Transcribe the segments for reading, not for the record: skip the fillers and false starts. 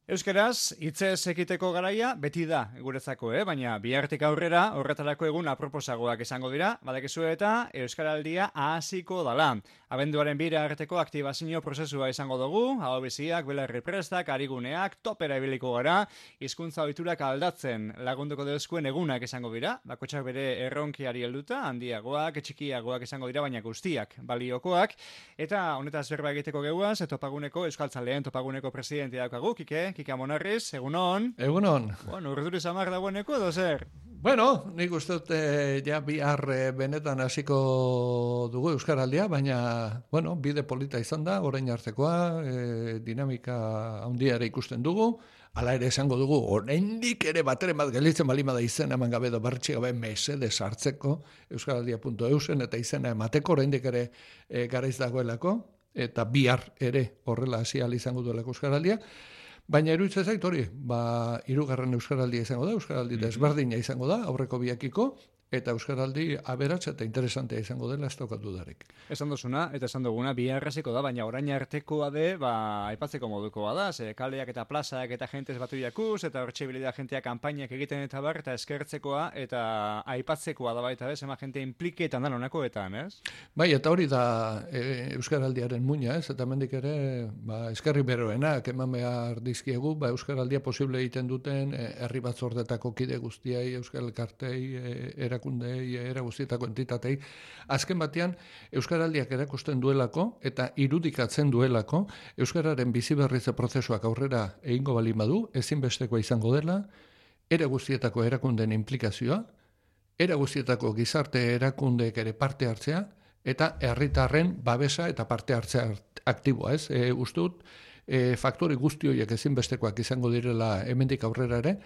Euskaraz, hitzez ekiteko garaia beti da guretzako, baina bihartik aurrera horretarako egun aproposagoak izango dira, badakizu eta Euskaraldia hasiko dala. Abenduaren 2 arteko aktibazio prozesua izango dugu, hau biziak, belarri prestak, ariguneak, topera ibiliko gara, hizkuntza ohiturak aldatzen lagunduko dezkuen egunak izango dira, bakotxak bere erronkiari helduta, handiagoak, txikiagoak izango dira, baina guztiak baliokoak, eta honetaz berba egiteko gehuaz, topaguneko, euskaltzaleen topaguneko presidentia daukagu, Kika Monarriz, egunon. Egunon. Bueno, urreduri samar dagoeneko edo zer? Bueno, nik uste dut ja bihar benetan hasiko dugu Euskaraldia, baina, bueno, bide polita izan da, orain artekoa, dinamika handiare ikusten dugu, hala ere esango dugu, oraindik ere bateren bat gelitzen balima da izena eman gabe edo bertsi gabe mesede sartzeko euskaraldia.eusen eta izena emateko oraindik ere garaiz dagoelako, eta bihar ere horrela hasi ahal izango duelako Euskaraldia. Baina iruditzen zait hori, hirugarren euskaraldia izango da, euskaraldi desberdina izango da, aurreko biakiko, eta euskaraldi aberatsa eta interesantea izango dela ez daukat dudarik. Esan duzuna, eta esan duguna, biharrasiko da, baina orain artekoa de, aipatzeko modukoa da, ze kaleak eta plazak eta jentez batu jakuz, eta hortxe bilida jentea kanpainak egiten eta bar, eta eskertzekoa, eta aipatzekoa da baita, ema jente impliketan da nonakoetan, ez? Bai, eta hori da euskaraldiaren muina, ez? Eta mendik ere, eskerri beroenak, eman behar dizkiegu, euskaraldia posible egiten duten, herri batzordetako kide guztiai, euskal elkartei, erakundei, era guztietako entitatei, azken batean euskaraldiak erakusten duelako eta irudikatzen duelako euskararen biziberritze prozesuak aurrera egingo balin badu, ezinbestekoa izango dela, era guztietako erakunden implikazioa, era guztietako gizarte erakundeek ere parte hartzea eta herritarren babesa eta parte hartzea aktiboa, ez? Uste dut faktori guzti horiek ezinbestekoak izango direla hemendik aurrera ere,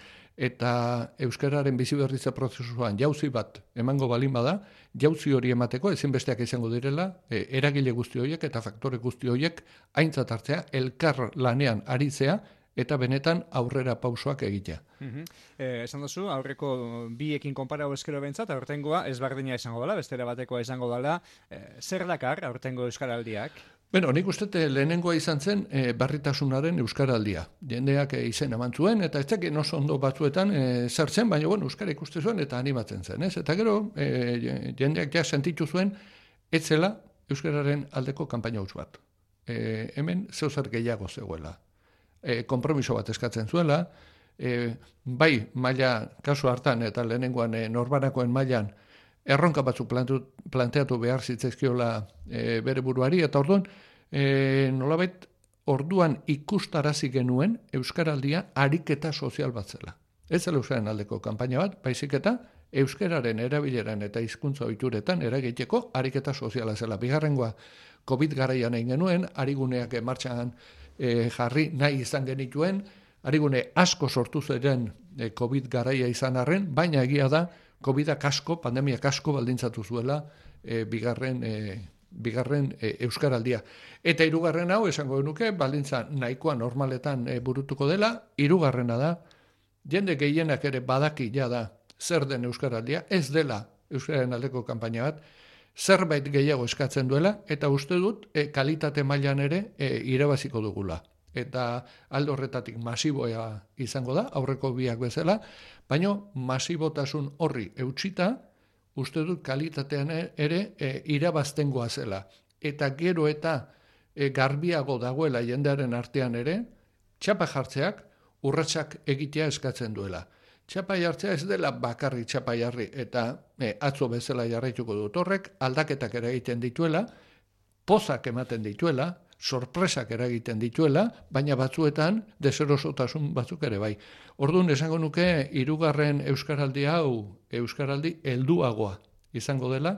eta euskararen biziberritze prozesuan jauzi bat emango balin bada, jauzi hori emateko ezinbesteak izango direla eragile guzti horiek eta faktore guzti horiek aintzat hartzea, elkar lanean aritzea, eta benetan aurrera pausoak egitea. Esan duzu, aurreko biekin konparau eskero bentsat, aurtengoa ezberdina izango dela, bestera batekoa izango dela, zer dakar aurtengo euskaraldiak? Bueno, nik uste lehenengoa izan zen barritasunaren euskaraldia. Jendeak izen eman zuen, eta ez dakit oso ondo batzuetan zertzen, baina bueno, euskara ikuste zuen eta animatzen zen. Ez? Eta gero, jendeak ja sentitu zuen, ez zela euskararen aldeko kanpaina huts bat. Hemen zeuzer gehiago zegoela. Konpromiso bat eskatzen zuela, bai maila kasu hartan eta lehenengoan norbanakoen mailan erronka batzuk planteatu behar zitzaizkiola bere buruari, eta orduan, nolabait, orduan ikustarazi genuen euskaraldia ariketa sozial bat zela. Ez zela euskararen aldeko kanpaina bat, baizik eta euskararen erabileran eta hizkuntza ohituretan eragiteko ariketa soziala zela. Bigarrengoa, COVID garaian egin genuen, ariguneak martxan jarri nahi izan genituen, arigune asko sortu ziren COVID garaia izan arren, baina egia da, COVID-ak asko, pandemiak asko baldintzatu zuela bigarren euskaraldia. Eta hirugarren hau, esango genuke, baldintza nahikoa normaletan burutuko dela, hirugarrena da, jende gehienak ere badaki da zer den euskaraldia, ez dela euskararen aldeko kanpaina bat, zerbait gehiago eskatzen duela, eta uste dut kalitate mailan ere irabaziko dugula. Eta alde horretatik masiboa izango da, aurreko biak bezala, baina masibotasun horri eutxita, uste dut kalitatean ere irabaztengoa zela. Eta gero eta garbiago dagoela jendearen artean ere, txapa jartzeak urratsak egitea eskatzen duela. Txapa jartzea ez dela bakarri txapa jarri, eta atzo bezala jarraituko dut horrek, aldaketak ere egiten dituela, pozak ematen dituela, sorpresak eragiten dituela, baina batzuetan deserosotasun batzuk ere bai. Orduan esango nuke hirugarren euskaraldi hau euskaraldi helduagoa izango dela,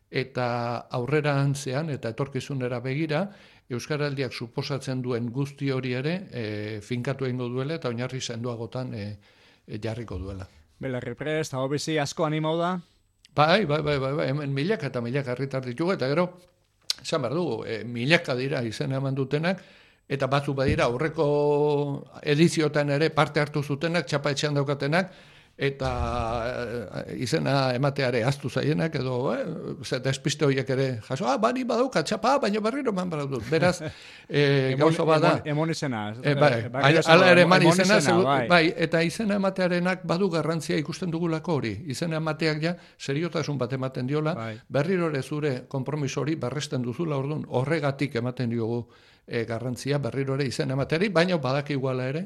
eta aurrerantzean eta etorkizunera begira euskaraldiak suposatzen duen guzti hori ere finkatu egingo duela eta oinarri sendoagotan jarriko duela. Belarri prest, hau bizi asko animau da? Bai, hemen milaka eta milaka herritar ditugu, eta gero esan behar dugu, milaka dira izena eman dutenak, eta batzuk badira aurreko ediziotan ere parte hartu zutenak, txapa etxean daukatenak, eta izena emateare aztu zaienak, edo despiste horiek ere jaso, bani badauka txapa, baina berriro eman badut. Beraz, gauza bada... Emon izena. Hala ere eman izena, bai, eta izena ematearenak badu garrantzia ikusten dugulako hori. Izena emateak ja, seriotasun bat ematen diola, berriro ere zure konpromiso hori berresten duzula, orduan horregatik ematen diogu garrantzia, berriro ere izena emateari, baina badaki iguala ere,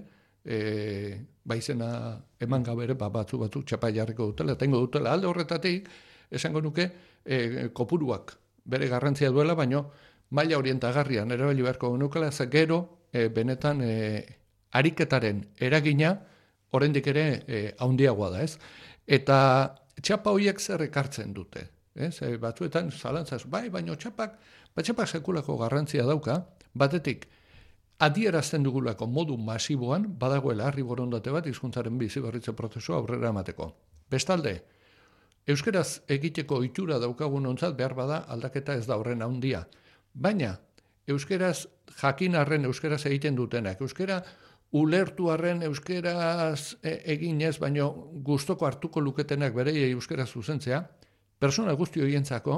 izena eman gabe ere batzu txapa jarriko dutela, tengo dutela alde horretatik, esango nuke kopuruak bere garrantzia duela, baina maila orientagarrian erabili beharko genukela, gero benetan ariketaren eragina oraindik ere handiagoa da, ez? Eta txapa horiek zer ekartzen dute, ez? Batzuetan zalantzaz, baina txapak sekulako garrantzia dauka, batetik adierazten dugulako modu masiboan badagoela harri borondate bat hizkuntzaren biziberritze prozesua aurrera emateko. Bestalde, euskaraz egiteko ohitura daukagun ontzat behar bada aldaketa ez da horren handia. Baina, euskaraz jakin arren euskaraz egiten dutenak, euskara ulertu arren euskaraz eginez, baino gustoko hartuko luketenak berei euskaraz zuzentzea, persona guzti horientzako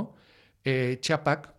txapak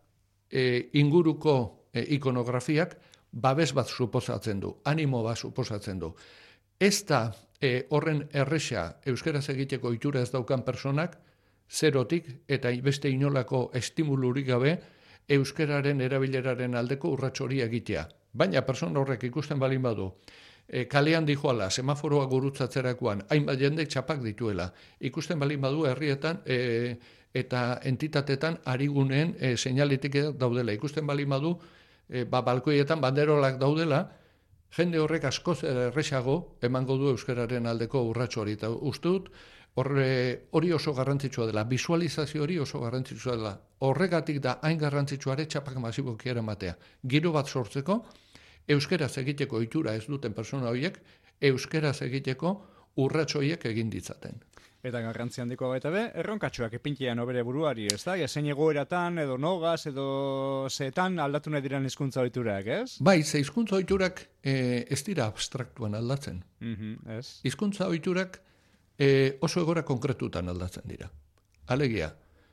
inguruko ikonografiak babes bat suposatzen du, animo bat suposatzen du. Ez da horren erresa euskaraz egiteko ohitura ez daukan personak, zerotik eta beste inolako estimulurik gabe euskararen erabileraren aldeko urrats hori egitea. Baina persona horrek ikusten balin badu, kalean dijoala, semaforoa gurutzatzerakoan, hainbat jendek txapak dituela. Ikusten balin badu herrietan eta entitatetan ariguneen seinaletik daudela. Ikusten balin badu, balkoietan banderolak daudela, jende horrek askoz erresago emango du euskararen aldeko urrats hori. Eta uste dut, hori oso garrantzitsua dela, visualizazio hori oso garrantzitsua dela. Horregatik da hain garrantzitsuare txapak masiboki eramatea. Giro bat sortzeko, euskaraz egiteko ohitura ez duten persona horiek, euskaraz egiteko urrats horiek egin ditzaten. Eta garrantzi handikoa baita be, erronkatxoak epintian obere buruari, ez da? Zein egoeratan, edo nogaz, edo zeetan aldatu nahi diren hizkuntza ohiturak, ez? Bai, ze hizkuntza ohiturak ez dira abstraktuan aldatzen. Ez. Hizkuntza ohiturak oso egora konkretutan aldatzen dira. Alegia,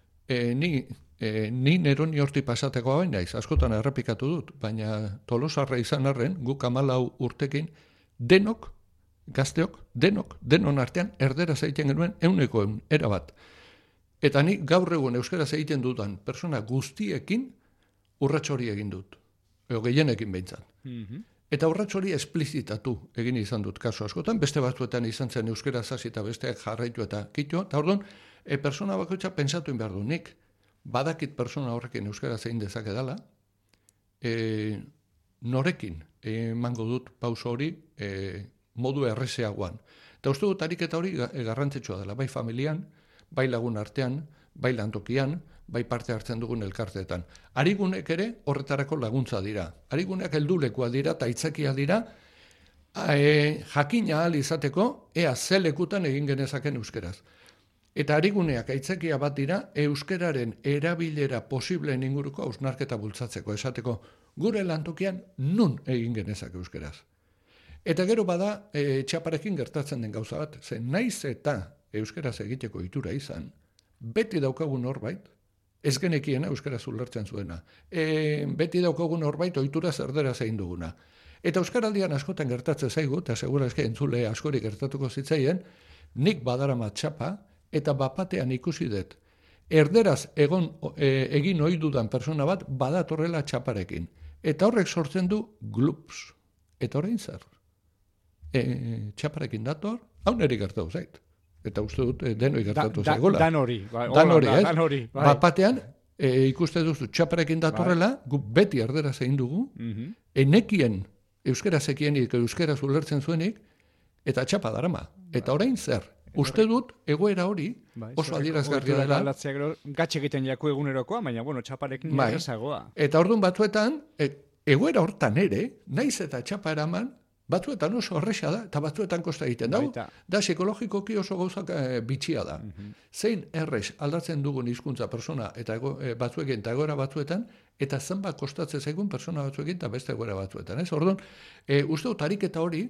ni neroni horti pasateko baina askotan errepikatu dut, baina Tolosarra izan arren, guk 14 urtekin, gazteok, denon artean, erderaz egiten genuen 100%, erabat. Eta nik gaur egun euskaraz egiten dudan persona guztiekin urrats hori egin dut. Gehienekin behintzat. Eta urrats hori esplizitatu egin izan dut kasu askotan, beste batzuetan izan zen euskaraz hasi eta besteak jarraitu eta kitu, eta orduan, persona bakoitza pentsatu behar du nik, badakit persona horrekin euskaraz egin dezake dela, norekin emango dut pauso hori modu errezeagoan. Eta uste dut ariketa hori garrantzitsua dela, bai familian, bai lagun artean, bai lantokian, bai parte hartzen dugun elkarteetan. Arigunek ere horretarako laguntza dira. Ariguneak heldulekoa dira eta aitzakia dira, jakina ahal izateko, ea ze lekutan egin genezaken euskeraz. Eta ariguneak aitzakia bat dira, euskeraren erabilera posibleen inguruko hausnarketa bultzatzeko. Esateko, gure lantokian nun egin genezak euskeraz. Eta gero bada, txaparekin gertatzen den gauza bat, ze naiz eta euskeraz egiteko ohitura izan, beti daukagun norbait, ez genekiena euskaraz ulertzen zuena. Beti daukagun norbait ohitura erderaz egin duguna. Eta euskaraldian askotan gertatzen zaigu, eta segurazki entzule askori gertatuko zitzaien, nik badarama txapa, eta bapatean ikusi dut, erderaz egin ohi dudan persona bat badatorrela txaparekin. Eta horrek sortzen du glups. Eta orain zer? Txaparekin dator, hau neri gertatu zait. Eta uste dut, denoi gertatu zaigola. Dan hori. Ez? Bapatean, ikuste duzu, txaparekin datorrela, gu beti erderaz egin dugu, enekien, euskaraz ekienik, euskaraz ulertzen zuenik, eta txapa darama. Eta orain zer? Uste dut, egoera hori, oso adierazgarria dela. Gatxe egiten jako egunerokoa, baina, txaparekin errezagoa. Eta orduan batzuetan, egoera hortan ere, naiz eta txapa eraman, batzuetan oso horreza da, eta batzuetan kosta egiten dau, da psikologikoki oso gauzak bitxia da. Zein errez aldatzen dugun hizkuntza persona eta batzuekin eta egoera batzuetan, eta zenbat kostatzen zaigun persona batzuekin eta beste egoera batzuetan. Orduan, uste dut ariketa hori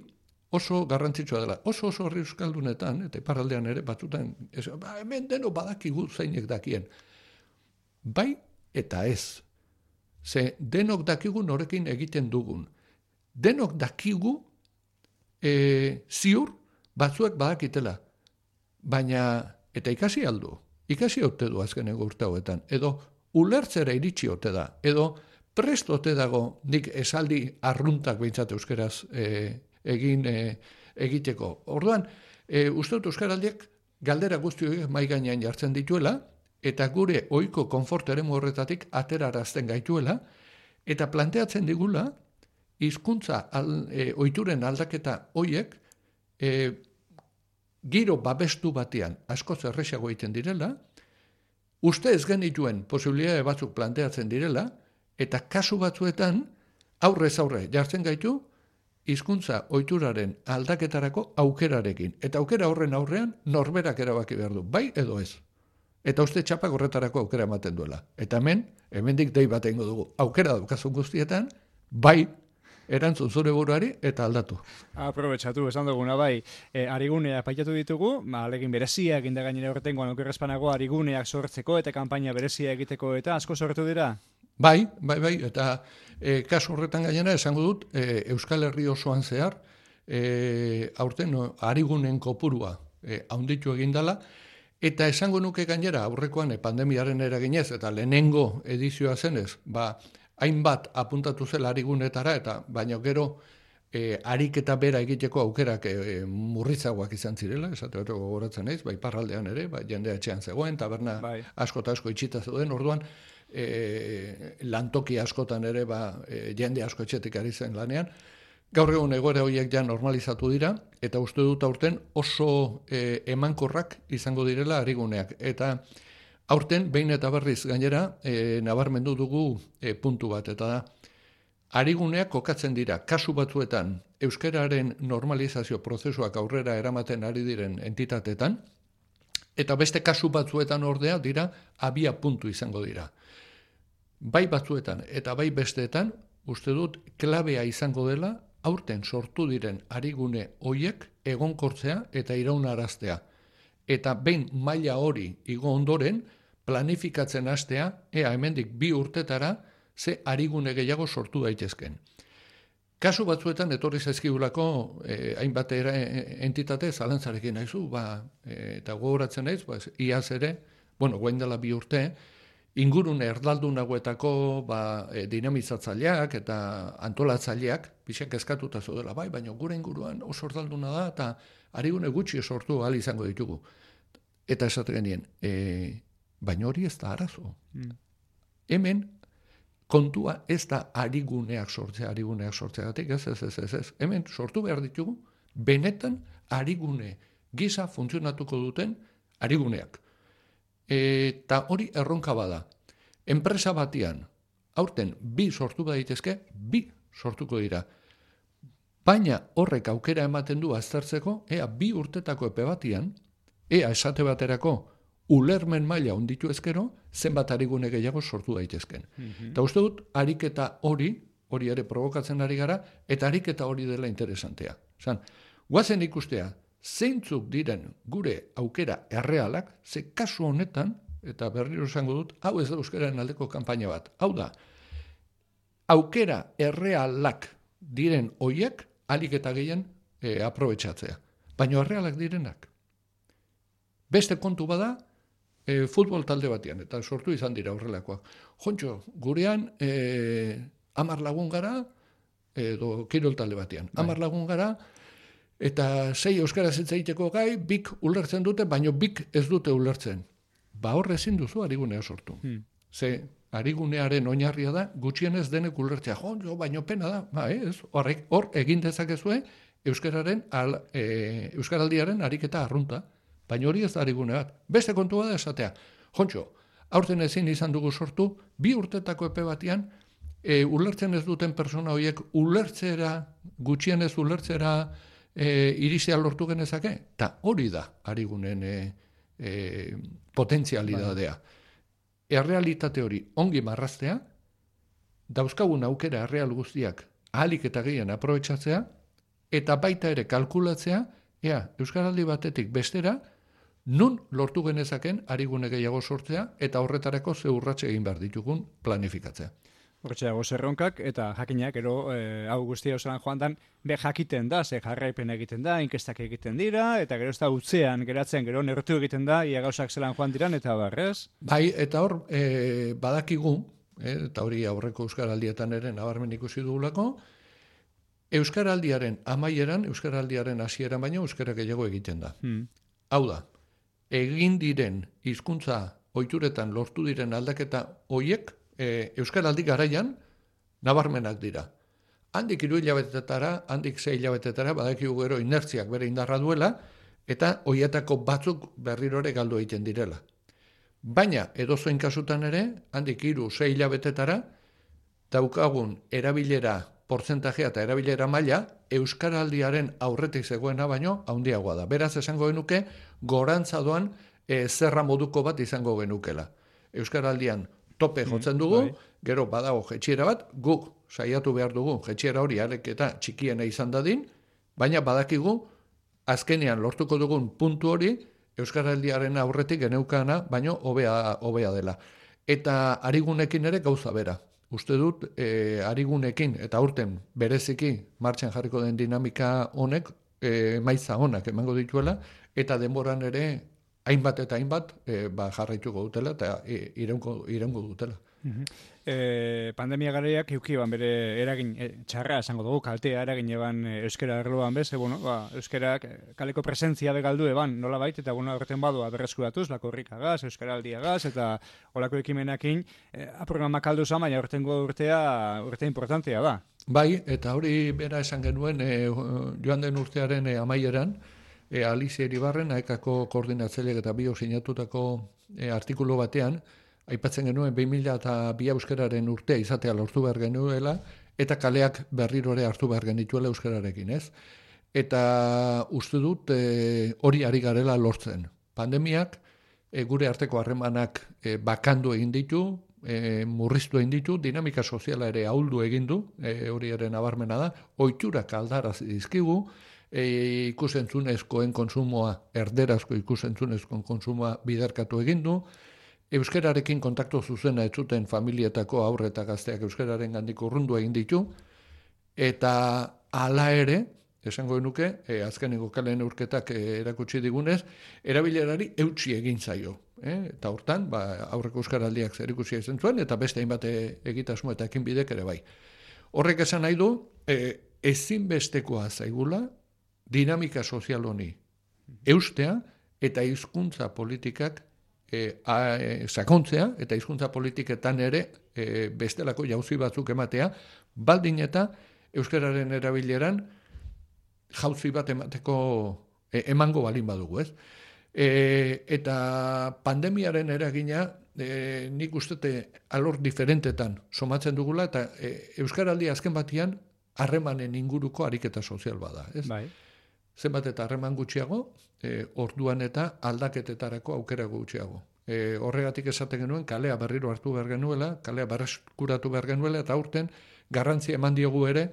oso garrantzitsua dela. Oso herri euskaldunetan, eta iparraldean ere, batzutan, hemen deno badakigu zeinek dakien. Bai eta ez. Ze denok dakigu norekin egiten dugun. Denok dakigu ziur batzuek badakitela. Baina, eta ikasi aldu. Ikasi ote du azkeneko urte hauetan. Edo ulertzera iritsi ote da. Edo prest ote dago nik esaldi arruntak behintzat euskeraz egiteko. Orduan, uste dut euskaraldiak galdera guzti horiek mahai gainean jartzen dituela, eta gure ohiko konfort eremu horretatik aterarazten gaituela, eta planteatzen digula, hizkuntza ohituren aldaketa hoiek giro babestu batean askoz erresago egiten direla, uste ez genituen posibilitate batzuk planteatzen direla, eta kasu batzuetan aurrez aurre jartzen gaitu hizkuntza ohituraren aldaketarako aukerarekin. Eta aukera horren aurrean norberak erabaki behar du, bai edo ez. Eta uste txapak horretarako aukera ematen duela. Eta hemendik dei bat egingo dugu. Aukera daukazun guztietan, bai, erantzun zure buruari eta aldatu. Aprobetxatu, esan duguna, bai. Ariguneak paitatu ditugu, alegin bereziak inda gainera horretengoan okerrezpanago ariguneak sortzeko eta kanpaina berezia egiteko eta asko sortu dira? Bai, eta kasu horretan gainera esango dut, Euskal Herri osoan zehar, aurten arigunen kopurua haunditu egindala, eta esango nuke gainera aurrekoan pandemiaren eraginez eta lehenengo edizioa zenez, hainbat apuntatu zela arigunetara, eta baina gero ariketa bera egiteko aukerak murritzagoak izan zirela, esate hori gogoratzen naiz, iparraldean ere, jendea etxean zegoen, taberna asko eta asko itxita zeuden, orduan lantoki askotan ere jende asko etxetik ari zen lanean. Gaur egun egoera horiek ja normalizatu dira, eta uste dut aurten oso emankorrak izango direla ariguneak. Eta aurten, behin eta berriz gainera, nabarmendu dugu puntu bat, eta da, ariguneak kokatzen dira, kasu batzuetan, euskararen normalizazio prozesuak aurrera eramaten ari diren entitatetan, eta beste kasu batzuetan ordea dira, abia puntu izango dira. Bai batzuetan eta bai besteetan, uste dut, klabea izango dela, aurten sortu diren arigune hoiek egonkortzea eta iraunaraztea. Eta behin maila hori igo ondoren, planifikatzen hastea, hemendik 2 urtetara, ze arigune gehiago sortu daitezken. Kasu batzuetan etorri zaizkigulako hainbat entitate zalantzarekin naizu, eta gogoratzen naiz, iaz ere, guain dela 2 urte, ingurune erdaldunagoetako dinamizatzaileak eta antolatzaileak, pixak eskatuta zudela, baina gure inguruan oso erdalduna da, eta arigune gutxi sortu ahal izango ditugu. Eta esate genien, baina hori ez da arazo. Hemen, kontua ez da ariguneak sortzeagatik, ez. Hemen sortu behar ditugu, benetan arigune gisa funtzionatuko duten ariguneak. Eta hori erronka bada. Enpresa batian, aurten 2 sortu daitezke, 2 sortuko dira. Baina horrek aukera ematen du aztertzeko, 2 urtetako epe batian, esate baterako ulermen maila onditu ezkero, zenbat arigune gehiago sortu daitezken. Eta uste dut, ariketa hori ere provokatzen ari gara, eta ariketa hori dela interesantea. Guazen ikustea, zeintzuk diren gure aukera errealak, ze kasu honetan, eta berriro esango dut, hau ez da euskararen aldeko kanpaina bat. Hau da, aukera errealak diren hoiek, alik eta gehien aprobetxatzea. Baina errealak direnak. Beste kontu bada, futbol talde batean, eta sortu izan dira horrelakoak. Jontxo, gurean 10 lagun gara, edo kirol talde batean. 10 lagun gara, eta 6 euskaraz hitz egiteko gai, 2 ulertzen dute, baina 2 ez dute ulertzen. Hor ezin duzu arigunea sortu. Ze arigunearen oinarria da, gutxienez denek ulertzea. Baina pena da, ez, hor egin dezakezue euskaraldiaren ariketa arrunta. Baina hori ez da arigune bat. Beste kontua da esatea. Jontxo, aurten ezin izan dugu sortu, 2 urtetako epe batean, ulertzen ez duten persona horiek gutxienez ulertzera irizia lortu genezake, eta hori da arigunen potentzialidadea. Errealitate hori ongi marraztea, dauzkagun aukera erreal guztiak ahalik eta gehien aprobetxatzea, eta baita ere kalkulatzea, Euskaraldi batetik bestera, nun lortu genezaken arigune gehiago sortzea, eta horretarako ze urratse egin behar ditugun planifikatzea. Hortxe dago zerronkak, eta jakinak, hau guztia osalan joan dan, jakiten da, ze jarraipen egiten da, inkestak egiten dira, eta gero ez da utzean, geratzen, gero nertu egiten da, ia gauzak zelan joan diran, eta barrez. Bai, eta hor, badakigu, eta hori aurreko Euskaraldietan ere nabarmen ikusi dugulako, Euskaraldiaren amaieran, Euskaraldiaren hasieran baino, Euskara gehiago egiten da. Hau da, egin diren hizkuntza ohituretan lortu diren aldaketa hoiek, Euskaraldi garaian nabarmenak dira. Handik 3 hilabetetara, handik 6 hilabetetara, badakigu gero inertziak bere indarra duela, eta hoietako batzuk berrirore galdu egiten direla. Baina, edozoin kasutan ere, handik 3-6 hilabetetara, daukagun erabilera portzentajea eta erabilera maila, Euskaraldiaren aurretik zegoena baino, handiagoa da. Beraz, esango genuke, gorantza doan zerra moduko bat izango genukela. Euskaraldian tope jotzen dugu, gero badago jetxiera bat, guk saiatu behar dugu jetxiera hori arek eta txikiena izan dadin, baina badakigu azkenean lortuko dugun puntu hori Euskaraldiaren aurretik geneukana, baino hobea dela. Eta arigunekin ere gauza bera. Uste dut, arigunekin eta aurten bereziki martxan jarriko den dinamika honek, emaitza honak emango dituela, eta denboran ere hainbat eta hainbat jarraituko dutela eta iraungo dutela. Pandemia garaiak eukiban bere eragin txarra esango dugu, kaltea eragin eban euskera erloan bez, euskarak kaleko presentzia begaldu eban nola bait, eta horreten badua berreskuratuz, lakorrikagaz, euskaraldiagaz, eta olako ekimenakin, programak aldu zan, baina urte importantea da. Bai, eta hori bera esan genuen joan den urtearen amaieran, Alicia Iribarren, AEKako koordinatzaileak eta bio sinatutako artikulu batean, aipatzen genuen 2002 euskararen urtea izatea lortu behar genuela, eta kaleak berrirore hartu behar genituela euskararekin, ez? Eta uste dut hori ari garela lortzen. Pandemiak gure arteko harremanak bakandu egin ditu, murriztu egin ditu, dinamika soziala ere ahuldu egin du, hori ere nabarmena da, ohiturak aldarazi dizkigu, ikusentzunezkoen konsumoa, erderazko ikusentzunezkoen konsumoa biderkatu egin du, euskararekin kontaktu zuzena ez zuten familietako aurre eta gazteak euskararen gandik urrundu egin ditu, eta hala ere, esango genuke, azkeneko kalen urketak erakutsi digunez, erabilerari eutsi egin zaio. Eta hortan, aurreko euskaraldiak zer ikusia izan zuen, eta beste hainbat egitasmo eta ekinbidek ere bai. Horrek esan nahi du, ezinbestekoa zaigula, dinamika sozial honi eustea eta hizkuntza politikak sakontzea eta hizkuntza politiketan ere bestelako jauzi batzuk ematea, baldin eta euskararen erabileran jauzi bat emateko emango balin badugu, ez? Eta pandemiaren eragina nik ustete alor diferentetan somatzen dugula, eta euskaraldi azken batian harremanen inguruko ariketa sozial bada, ez? Bai. Zenbat eta harreman gutxiago, orduan eta aldaketetarako aukera gutxiago. Horregatik esaten genuen, kalea berriro hartu behar genuela, kalea berreskuratu behar genuela, eta aurten garrantzia eman diogu ere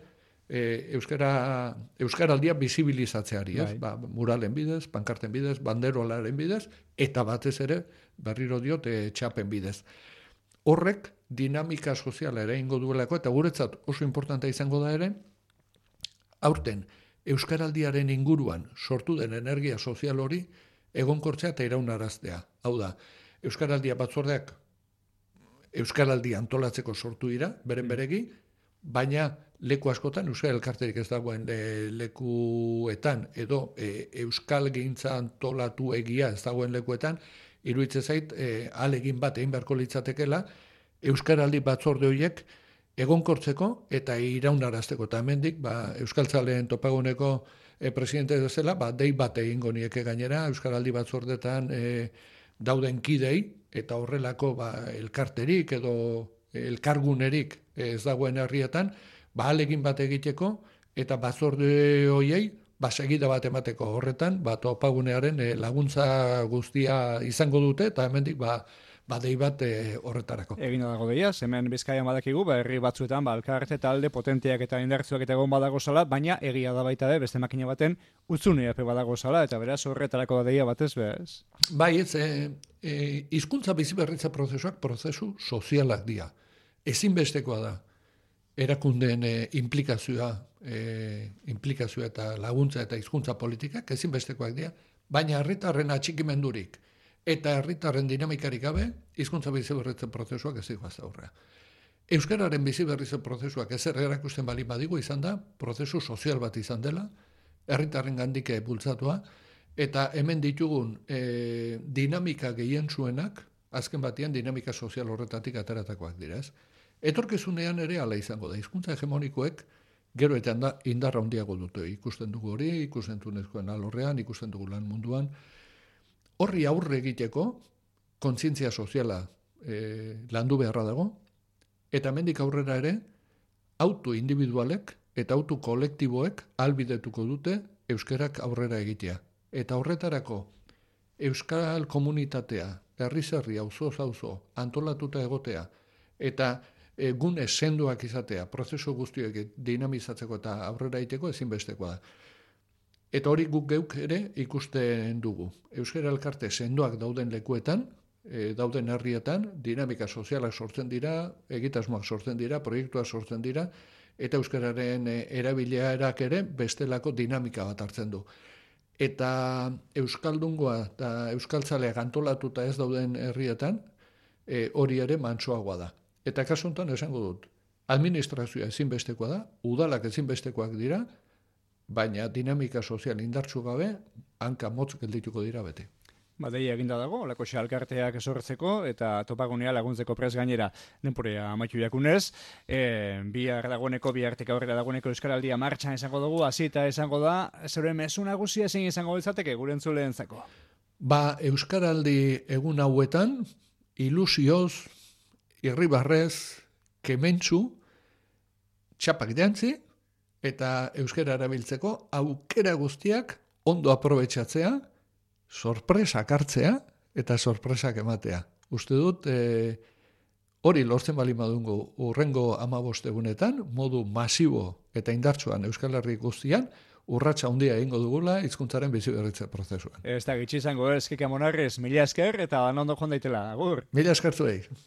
euskaraldia bizibilizatzeari, ez? Bai. Muralen bidez, pankarten bidez, banderolaren bidez, eta batez ere, berriro diot, txapen bidez. Horrek dinamika soziala ere ingo duelako, eta guretzat oso importantea izango da ere, aurten, euskaraldiaren inguruan sortu den energia sozial hori egonkortzea eta iraunaraztea. Hau da, euskaraldia batzordeak euskaraldia antolatzeko sortu dira, beren beregi, baina leku askotan, euskal elkarterik ez dagoen lekuetan, edo euskal gehintza antolatu egia ez dagoen lekuetan, iruditzen zait, ahalegin bat egin beharko litzatekela, euskaraldi batzorde horiek egonkortzeko eta iraunarazteko. Eta hemendik, Euskaltzaleen topaguneko presidente dezela, dei bat egingo nieke gainera, euskaraldi batzordetan dauden kidei, eta horrelako elkarterik edo elkargunerik ez dagoen herrietan, ahalegin bat egiteko, eta batzorde horiei, segida bat emateko horretan, topagunearen laguntza guztia izango dute, eta hemendik, badei bat horretarako. Egin dago deia, hemen Bizkaian badakigu, herri batzuetan, elkarte talde potenteak eta indartzuak eta egon badago zala, baina egia da baita beste makina baten utzune epe badago zala, eta beraz horretarako deia batez bez. Bai, hizkuntza bizi berritze prozesuak prozesu sozialak dira. Ezinbestekoa da. Erakundeen implikazioa eta laguntza eta hizkuntza politikak ezinbestekoak dira, baina herritarren atxikimendurik eta herritarren dinamikarik gabe hizkuntza bizi berritze prozesuak ez dira aurrea. Euskararen bizi berritze prozesuak ezer erakusten bali badigu izan da, prozesu sozial bat izan dela, herritarren gandik bultzatua, eta hemen ditugun dinamika gehien zuenak, azken batean dinamika sozial horretatik ateratakoak dira, ez? Etorkizunean ere hala izango da, hizkuntza hegemonikoek gero eta indarra handiago dute, ikusten dugu hori, ikusten tunezkoen alorrean, ikusten dugu lan munduan, horri aurre egiteko kontzientzia soziala landu beharra dago, eta hemendik aurrera ere, auto individualek eta auto kolektiboek ahalbidetuko dute euskarak aurrera egitea. Eta horretarako euskal komunitatea, herri-herri, auzo-auzo, antolatuta egotea, eta gune sendoak izatea, prozesu guztiak dinamizatzeko eta aurrera egiteko ezinbestekoa da. Eta hori guk geuk ere ikusten dugu. Euskara elkarte sendoak dauden lekuetan, dauden herrietan, dinamika sozialak sortzen dira, egitasmoak sortzen dira, proiektuak sortzen dira, eta euskararen erabilerak ere bestelako dinamika bat hartzen du. Eta euskaldungoa eta euskaltzaleak antolatuta ez dauden herrietan, hori ere mantsoagoa da. Eta kasu honetan esango dut, administrazioa ezinbestekoa da, udalak ezinbestekoak dira, baina dinamika sozial indartsu gabe, hanka motz geldituko dira beti. Badeia eginda dago, olako elkarteak esortzeko eta topagunea laguntzeko prez gainera denporea amaitu jakunez. Bihar bihartik aurrera dagoeneko Euskaraldia martxan izango dugu, hasita izango da, zure mezu nagusia zein izango ditzateke gure entzuleentzako? Euskaraldi egun hauetan, ilusioz, irribarrez, kementsu, txapak jantzi, eta euskara erabiltzeko aukera guztiak ondo aprobetxatzea, sorpresak hartzea eta sorpresak ematea. Uste dut, hori lortzen bali madungo urrengo 15 egunetan, modu masibo eta indartsuan Euskal Herri guztian, urratsa handia egingo dugula hizkuntzaren bizi berritze prozesuan. Ez da gitxi izango, Kika Monarriz, mila esker eta ondo joan daitela, agur. Mila esker zuei.